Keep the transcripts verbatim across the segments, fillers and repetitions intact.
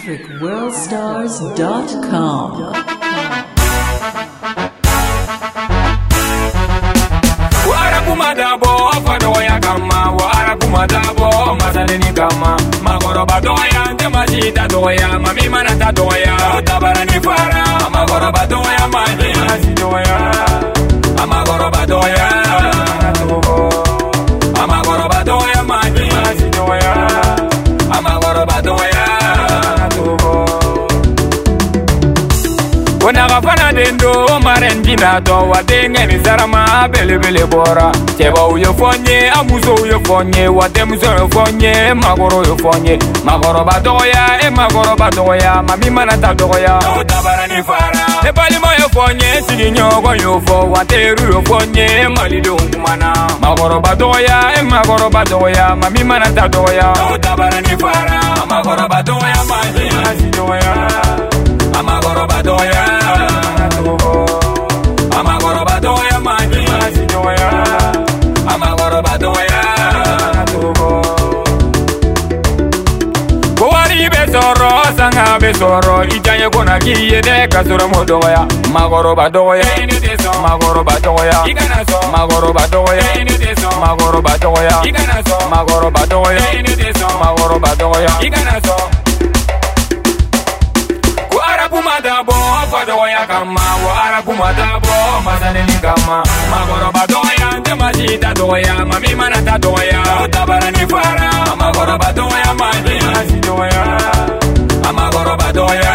Afric World Stars dot com. Warakumadabo, Fadoya Kama, Warakumadabo, Mazanini Kama, Magoroba Doya, Temajita Doya, Mami Manata Doya, Tabarani Fara, Magoroba Doya, Mami Doya, Amagoroba Doya, Amagoroba Doya, Mami Doya, Amagoroba Doya, Kona gafana dendo marendina to wadenge ni zarama bele bele bora cheba uyo fonye amuzo uyo fonye wate muzo uyo fonye magoro uyo fonye magoro badoya e magoro badoya mami manata doya utabara ni fara e pali mo uyo fonye siginyo go uyo fo wate ru uyo fonye malido kumana magoro badoya e magoro badoya mami manata doya utabara ni fara magoro badoya mami doya Amagoro badoya, Amagoro badoya, mani doya, Amagoro badoya. Kowari besoro, sanga besoro, ijanye kona kiye de kasoro modoya. Magoro badoya, Magoro badoya, Magoro badoya, Magoro badoya, Magoro badoya, Magoro badoya. Arakumadabo, Fadoya Kama, Arakumadabo, Mazanini Kama, Magoroba Doya, Temajita Doya, Mami Manata Doya, Tabarani Fara, Magoroba Doya, Mami Doya, Amagoroba Doya,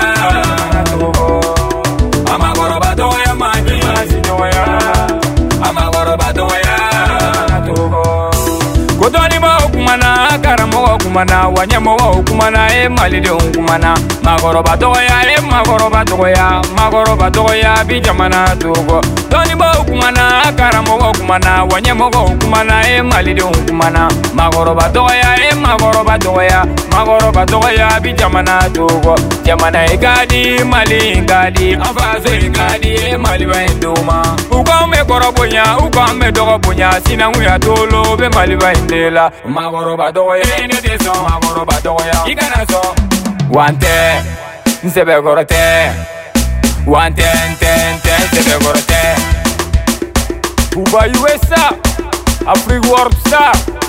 Amagoroba Doya, Mami Doya, Amagoroba Doya, Kodoni mo kumana, karamo kumana, wanyamo kumana, e malide kumana, magoroba doya, e magoroba doya, magoroba doya, bijamana tugo. Doni mo kumana, karamo kumana, wanyamo kumana, e malide kumana, magoroba doya, e magoroba doya, magoroba doya, bijamana tugo. Jamana e gadi, mali gadi, afazo e gadi, e maliba induma. Uka me korobunya, uka me dogobunya, sinanguya tolo, be maliba indela. Magoroba doya, e ne deso, magoroba doya, igana so. Wante, nsebe gorote, wante, ten, ten, nsebe gorote. Uba U S A, Afric World Star.